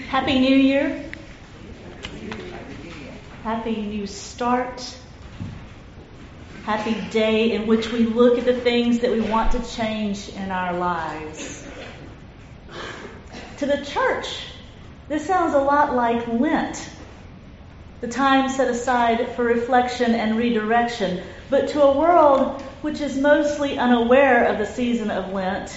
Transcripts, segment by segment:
Happy New Year. Happy new start. Happy day in which we look at the things that we want to change in our lives. To the church, this sounds a lot like Lent, the time set aside for reflection and redirection. But to a world which is mostly unaware of the season of Lent,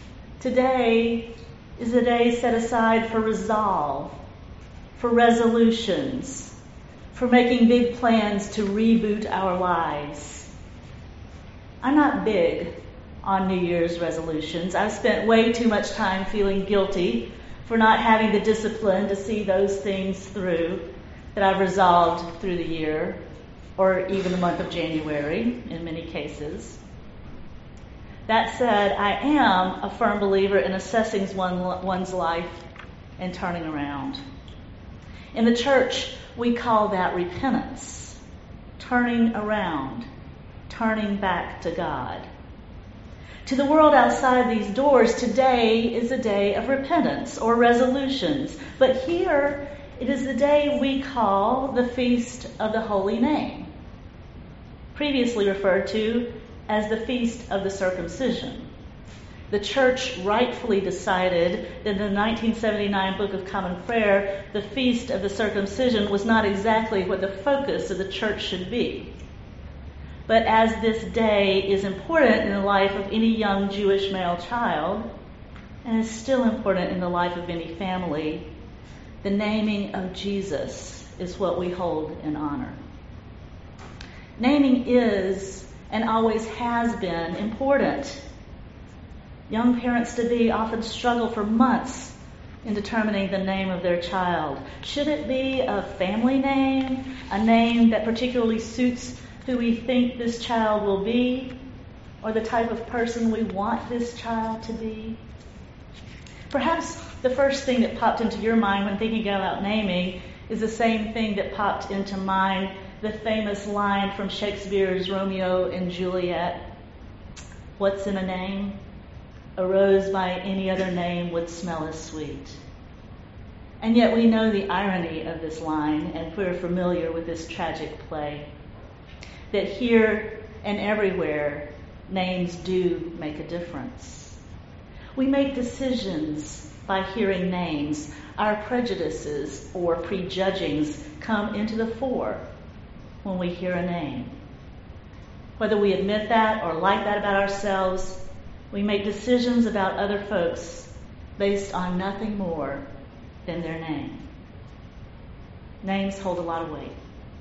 today is a day set aside for resolve, for resolutions, for making big plans to reboot our lives. I'm not big on New Year's resolutions. I've spent way too much time feeling guilty for not having the discipline to see those things through that I've resolved through the year, or even the month of January in many cases. That said, I am a firm believer in assessing one's life and turning around. In the church, we call that repentance, turning around, turning back to God. To the world outside these doors, today is a day of repentance or resolutions. But here, it is the day we call the Feast of the Holy Name, previously referred to as the Feast of the Circumcision. The church rightfully decided that in the 1979 Book of Common Prayer, the Feast of the Circumcision was not exactly what the focus of the church should be. But as this day is important in the life of any young Jewish male child, and is still important in the life of any family, the naming of Jesus is what we hold in honor. Naming is and always has been important. Young parents-to-be often struggle for months in determining the name of their child. Should it be a family name, a name that particularly suits who we think this child will be, or the type of person we want this child to be? Perhaps the first thing that popped into your mind when thinking about naming is the same thing that popped into mine, the famous line from Shakespeare's Romeo and Juliet. What's in a name? A rose by any other name would smell as sweet. And yet we know the irony of this line, and we're familiar with this tragic play, that here and everywhere, names do make a difference. We make decisions by hearing names. Our prejudices or prejudgings come into the fore when we hear a name. Whether we admit that or like that about ourselves, we make decisions about other folks based on nothing more than their name. Names hold a lot of weight.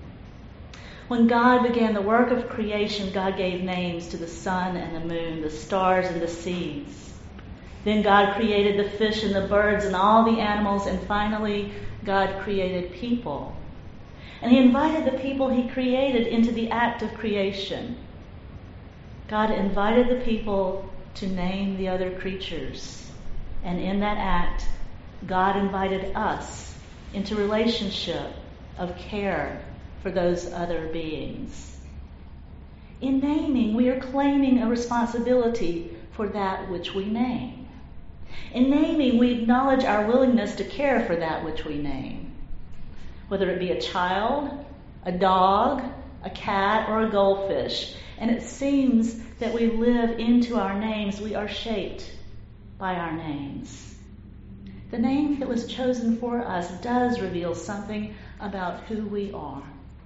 When God began the work of creation, God gave names to the sun and the moon, the stars and the seas. Then God created the fish and the birds and all the animals, and finally God created people. And He invited the people He created into the act of creation. God invited the people to name the other creatures. And in that act, God invited us into relationship of care for those other beings. In naming, we are claiming a responsibility for that which we name. In naming, we acknowledge our willingness to care for that which we name. Whether it be a child, a dog, a cat, or a goldfish. And it seems that we live into our names. We are shaped by our names. The name that was chosen for us does reveal something about who we are.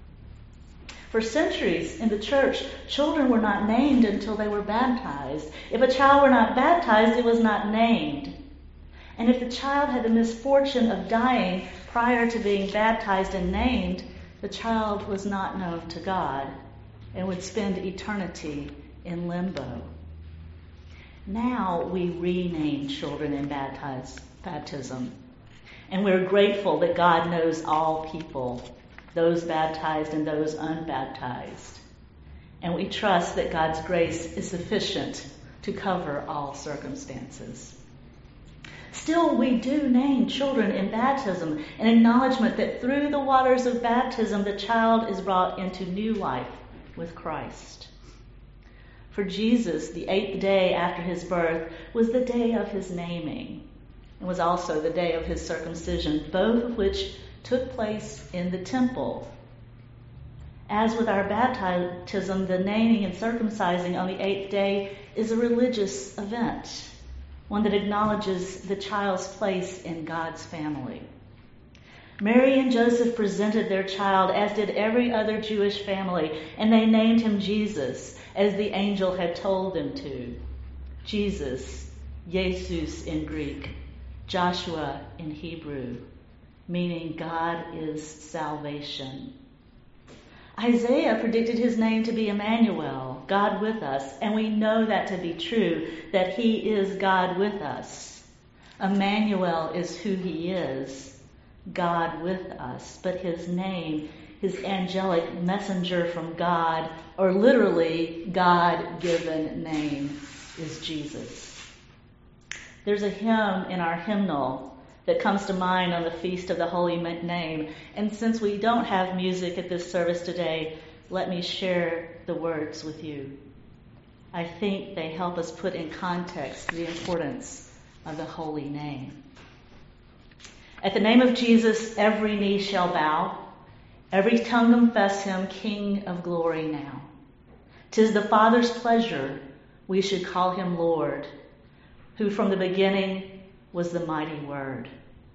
For centuries in the church, children were not named until they were baptized. If a child were not baptized, it was not named. And if the child had the misfortune of dying prior to being baptized and named, the child was not known to God and would spend eternity in limbo. Now we rename children in baptism. And we're grateful that God knows all people, those baptized and those unbaptized. And we trust that God's grace is sufficient to cover all circumstances. Still, we do name children in baptism, an acknowledgement that through the waters of baptism, the child is brought into new life with Christ. For Jesus, the 8th day after his birth was the day of his naming. It was also the day of his circumcision, both of which took place in the temple. As with our baptism, the naming and circumcising on the 8th day is a religious event, one that acknowledges the child's place in God's family. Mary and Joseph presented their child, as did every other Jewish family, and they named him Jesus, as the angel had told them to. Jesus, Jesus in Greek, Joshua in Hebrew, meaning God is salvation. Isaiah predicted his name to be Emmanuel, God with us, and we know that to be true, that he is God with us. Emmanuel is who he is, God with us, but his name, his angelic messenger from God, or literally God-given name, is Jesus. There's a hymn in our hymnal that comes to mind on the Feast of the Holy Name. And since we don't have music at this service today, let me share the words with you. I think they help us put in context the importance of the holy name. At the name of Jesus, every knee shall bow, every tongue confess him King of glory now. 'Tis the Father's pleasure we should call him Lord, who from the beginning was the mighty Word.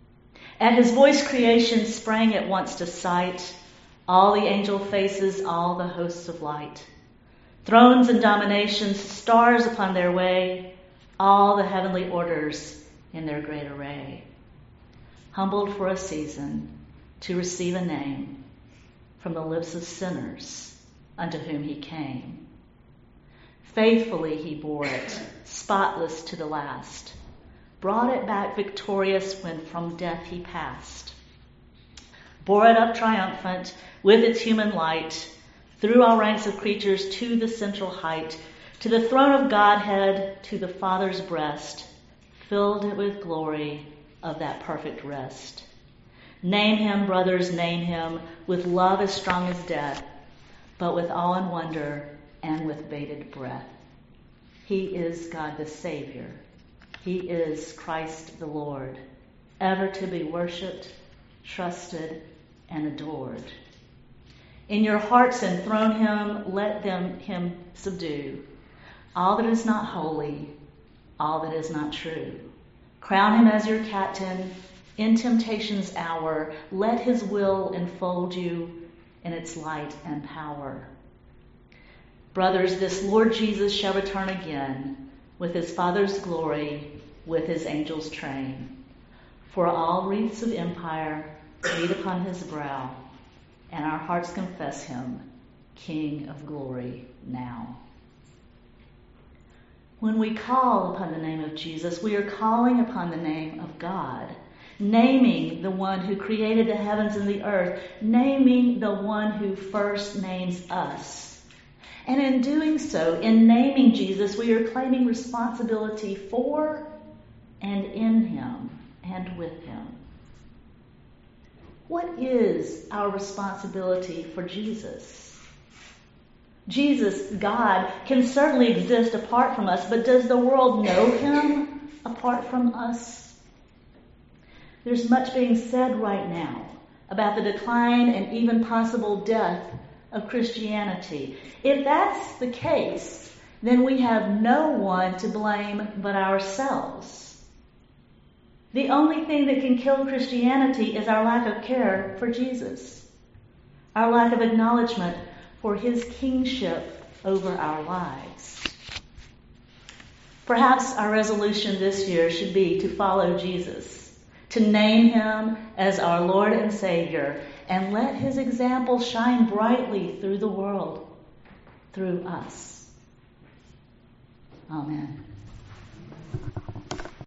At his voice creation sprang at once to sight, all the angel faces, all the hosts of light. Thrones and dominations, stars upon their way, all the heavenly orders in their great array. Humbled for a season to receive a name from the lips of sinners unto whom he came. Faithfully he bore it, spotless to the last, brought it back victorious when from death he passed. Bore it up triumphant with its human light, through all ranks of creatures to the central height, to the throne of Godhead, to the Father's breast, filled it with glory of that perfect rest. Name him, brothers, name him, with love as strong as death, but with awe and wonder and with bated breath. He is God the Savior. He is Christ the Lord, ever to be worshipped, trusted, and adored. In your hearts enthrone him, let him subdue all that is not holy, all that is not true. Crown him as your captain in temptation's hour. Let his will enfold you in its light and power. Brothers, this Lord Jesus shall return again with his Father's glory, with his angels' train. For all wreaths of empire meet upon his brow, and our hearts confess him, King of glory now. When we call upon the name of Jesus, we are calling upon the name of God, naming the one who created the heavens and the earth, naming the one who first names us. And in doing so, in naming Jesus, we are claiming responsibility for and in him and with him. What is our responsibility for Jesus? Jesus, God, can certainly exist apart from us, but does the world know him apart from us? There's much being said right now about the decline and even possible death of Christianity. If that's the case, then we have no one to blame but ourselves. The only thing that can kill Christianity is our lack of care for Jesus, our lack of acknowledgement for his kingship over our lives. Perhaps our resolution this year should be to follow Jesus, to name him as our Lord and Savior, and let his example shine brightly through the world, through us. Amen.